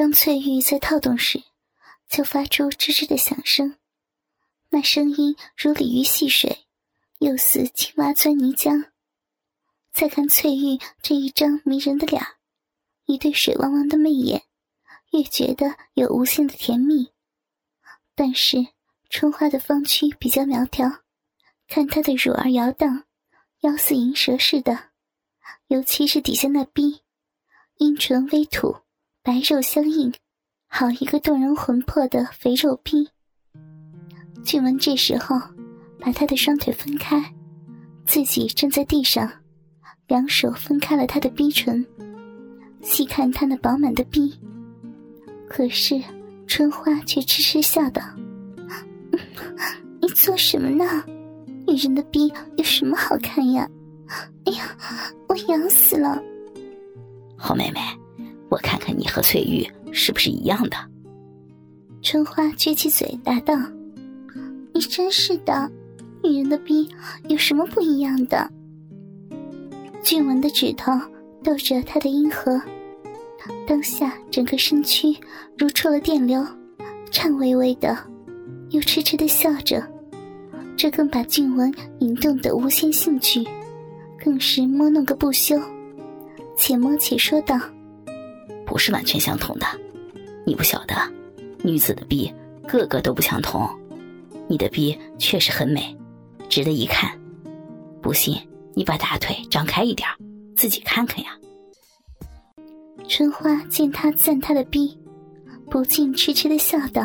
当翠玉在套动时，就发出吱吱的响声，那声音如鲤鱼戏水，又似青蛙钻泥浆。再看翠玉这一张迷人的脸，一对水汪汪的媚眼，越觉得有无限的甜蜜。但是春花的芳躯比较苗条，看她的乳儿摇荡，腰似银蛇似的，尤其是底下那逼，阴唇微吐，白肉相映，好一个动人魂魄的肥肉逼。俊文这时候把他的双腿分开，自己站在地上，两手分开了他的逼唇，细看他那饱满的逼。可是春花却痴痴笑道：你做什么呢？女人的逼有什么好看呀？哎呀，我痒死了。 好妹妹，我看看你和翠玉是不是一样的。 春花撅起嘴答道：你真是的，女人的逼有什么不一样的？俊文的指头逗着她的阴核，当下整个身躯如触了电流，颤巍巍的，又痴痴地笑着。这更把俊文引动的无限兴趣，更是摸弄个不休。且摸且说道： 不是完全相同的，你不晓得，女子的逼个个都不相同，你的逼确实很美，值得一看。不信你把大腿张开一点，自己看看呀。 春花见他赞他的逼，不禁痴痴地笑道：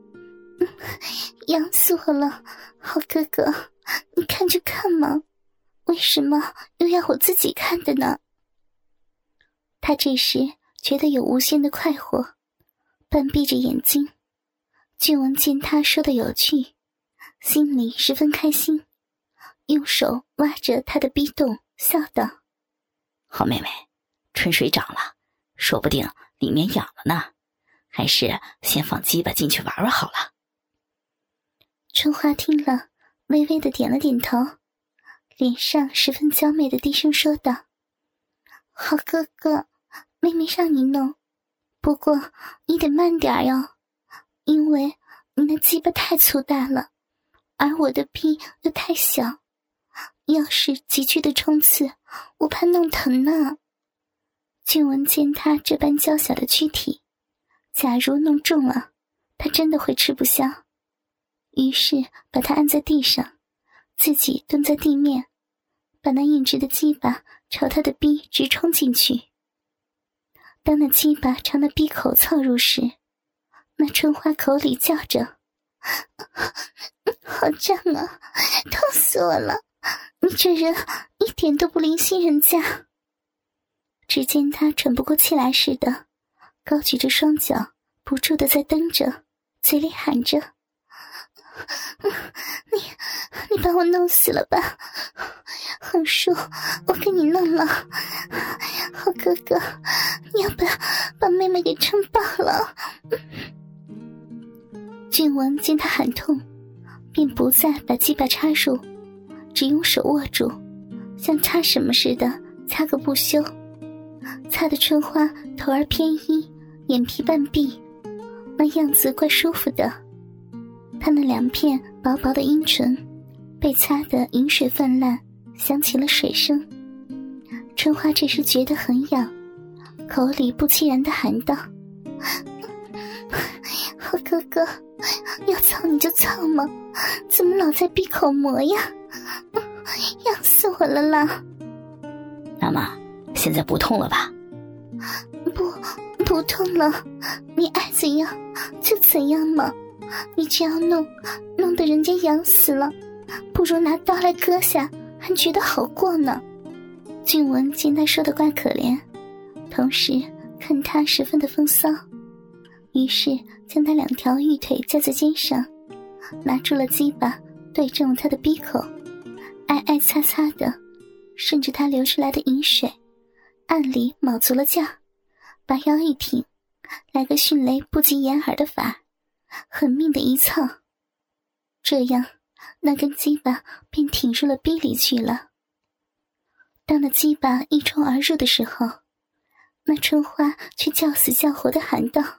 痒死我了，好哥哥，你看就看嘛，为什么又要我自己看的呢？他这时觉得有无限的快活，半闭着眼睛。俊文见他说的有趣，心里十分开心，用手挖着他的逼洞，笑道： 好妹妹，春水涨了，说不定里面痒了呢，还是先放鸡巴进去玩玩好了。 春花听了，微微的点了点头，脸上十分娇媚的低声说道：好哥哥，妹妹让你弄，不过你得慢点哟，因为你那鸡巴太粗大了，而我的屁又太小，要是急剧的冲刺，我怕弄疼呢。俊文见他这般娇小的躯体，假如弄重了，他真的会吃不消，于是把他按在地上，自己蹲在地面，把那硬直的鸡巴朝他的逼直冲进去。当那鸡巴朝那逼口操入时，那春花口里叫着：好胀啊，痛死我了，你这人一点都不怜惜人家。只见他喘不过气来似的，高举着双脚，不住地在蹬着，嘴里喊着：你把我弄死了吧，横竖我给你弄了，好哥哥，你要把妹妹给撑爆了。俊文见他喊痛，便不再把鸡巴插入，只用手握住，像擦什么似的擦个不休，擦得春花头儿偏移，眼皮半闭，那样子怪舒服的。他那两片薄薄的阴唇被擦得饮水泛滥，响起了水声。春花这时觉得很痒，口里不期然地喊道：好哥哥，要操你就操嘛，怎么老在闭口磨呀？痒死我了啦！ 那么现在不痛了吧？ 不痛了，你爱怎样就怎样嘛，你这样弄得人家痒死了，不如拿刀来割下，还觉得好过呢。俊文见他说的怪可怜，同时看他十分的风骚，于是将他两条玉腿架在肩上，拿住了鸡巴对正了他的鼻口，挨挨擦擦的，顺着他流出来的饮水，暗里卯足了劲儿，把腰一挺，来个迅雷不及掩耳的法，狠命的一操，这样那根鸡巴便挺入了逼里去了。当那鸡巴一冲而入的时候，那春花却叫死叫活地喊道：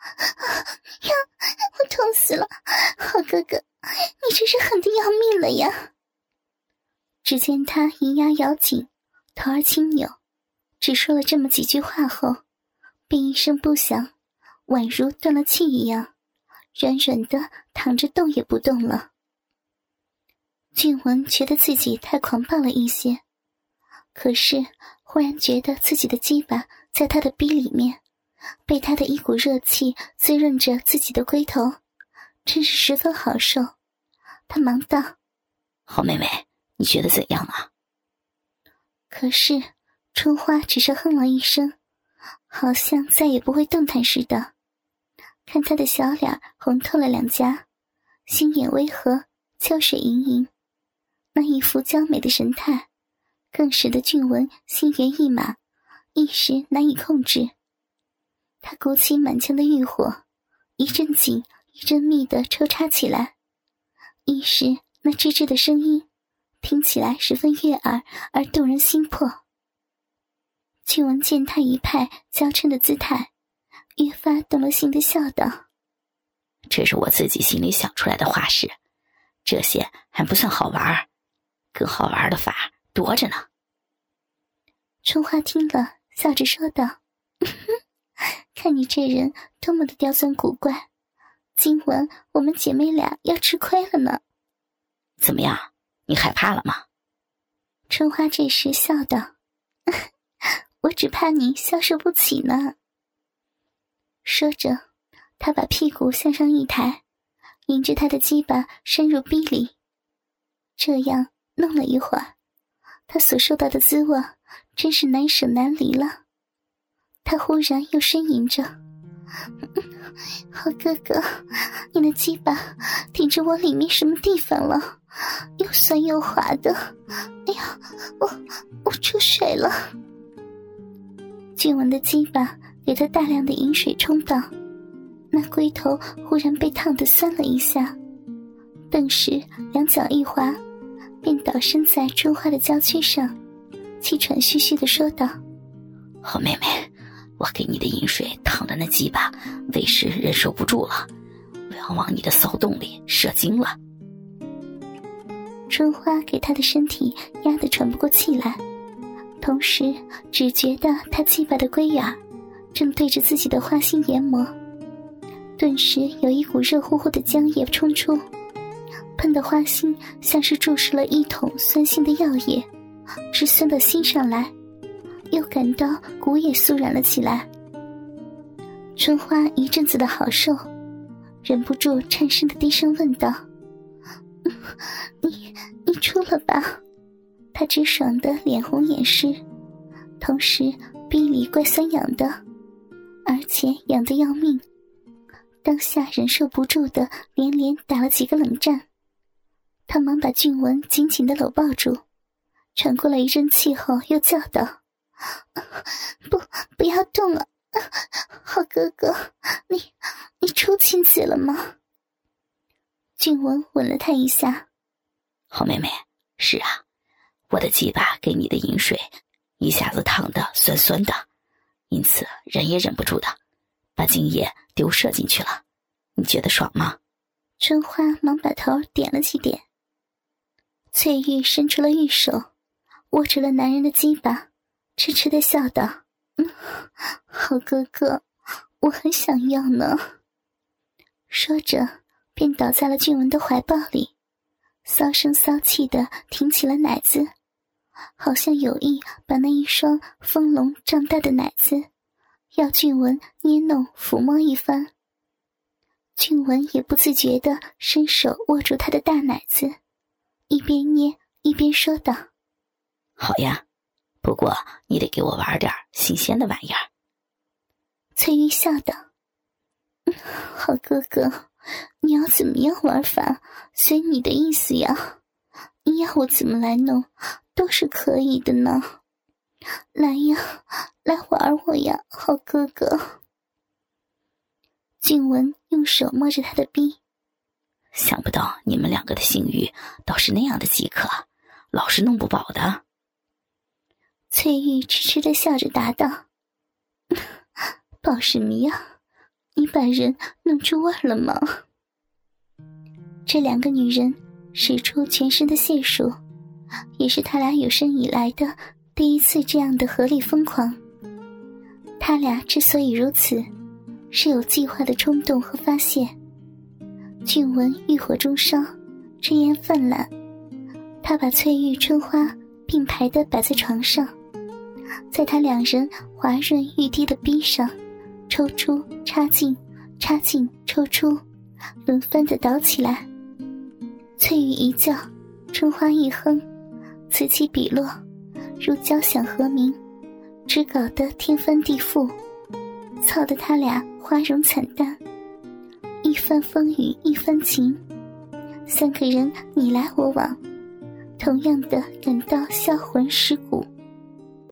呀，我痛死了！好哥哥，你真是狠得要命了呀！只见他银牙咬紧，头儿轻扭，只说了这么几句话后，便一声不响，宛如断了气一样，软软的躺着动也不动了。俊文觉得自己太狂暴了一些，可是忽然觉得自己的鸡巴在他的逼里面，被他的一股热气滋润着自己的龟头，真是十分好受。他忙道： 好妹妹，你觉得怎样啊？ 可是春花只是哼了一声，好像再也不会动弹似的。看他的小脸红透了两颊，心眼微合，秋水盈盈，那一副娇美的神态更使得俊文心猿意马，一时难以控制。他鼓起满腔的欲火，一阵紧一阵密地抽插起来，一时那吱吱的声音听起来十分悦耳而动人心魄。俊文见他一派娇嗔的姿态，越发动了心地笑道： 这是我自己心里想出来的花式，这些还不算好玩，更好玩的法多着呢。 春花听了，笑着说道：看你这人多么的刁钻古怪，今晚我们姐妹俩要吃亏了呢。 怎么样，你害怕了吗？ 春花这时笑道：我只怕你消受不起呢。说着，他把屁股向上一抬，引着他的鸡巴深入逼里。这样弄了一会儿，他所受到的滋味真是难舍难离了。他忽然又呻吟着：好哥哥，你的鸡巴顶着我里面什么地方了？又酸又滑的，哎呀，我出水了。俊文的鸡巴给他大量的饮水冲到，那龟头忽然被烫得酸了一下，顿时两脚一滑，便倒身在春花的娇躯上，气喘吁吁地说道： 好妹妹，我给你的饮水烫的那鸡巴为时忍受不住了，我要往你的骚洞里射精了。 春花给他的身体压得喘不过气来，同时只觉得他鸡巴的龟眼正对着自己的花心研磨，顿时有一股热乎乎的浆液冲出，喷的花心像是注射了一桶酸性的药液，直酸到心上来，又感到骨也酥软了起来。春花一阵子的好受，忍不住颤声的低声问道：你出了吧？他直爽的脸红眼湿，同时逼里怪酸痒的，而且痒得要命，当下忍受不住的连连打了几个冷战。他忙把俊文紧紧地搂抱住，喘过了一阵气后又叫道：不要动啊，好哥哥，你出亲子了吗？俊文吻了他一下： 好妹妹，是啊，我的鸡巴给你的饮水一下子烫得酸酸的，因此忍也忍不住的把精液丢射进去了，你觉得爽吗？ 春花忙把头点了几点。翠玉伸出了玉手，握住了男人的鸡巴，痴痴地笑道：好哥哥，我很想要呢。说着便倒在了俊文的怀抱里，骚声骚气地挺起了奶子，好像有意把那一双丰隆胀大的奶子要俊文捏弄抚摸一番。俊文也不自觉地伸手握住他的大奶子，一边捏一边说道： 好呀，不过你得给我玩点新鲜的玩意儿。 翠玉笑道：好哥哥，你要怎么样玩法随你的意思呀，你要我怎么来弄都是可以的呢。来呀，来玩我呀，好哥哥。俊文用手摸着他的逼， 想不到你们两个的性欲倒是那样的饥渴，老是弄不饱的。 翠玉痴痴地笑着答道：饱什么呀， 你把人弄出味了吗？这两个女人使出全身的解数，也是他俩有生以来的第一次这样的合力疯狂。他俩之所以如此，是有计划的冲动和发泄。俊文欲火中烧，真言泛滥，他把翠玉、春花并排地摆在床上，在他两人滑润欲滴的逼上抽出插进，插进抽出，轮番地倒起来。翠玉一叫，春花一哼，此起彼落，如交响和鸣，只搞得天翻地覆，操得他俩花容惨淡。一番风雨一番情，三个人你来我往，同样的感到销魂蚀骨。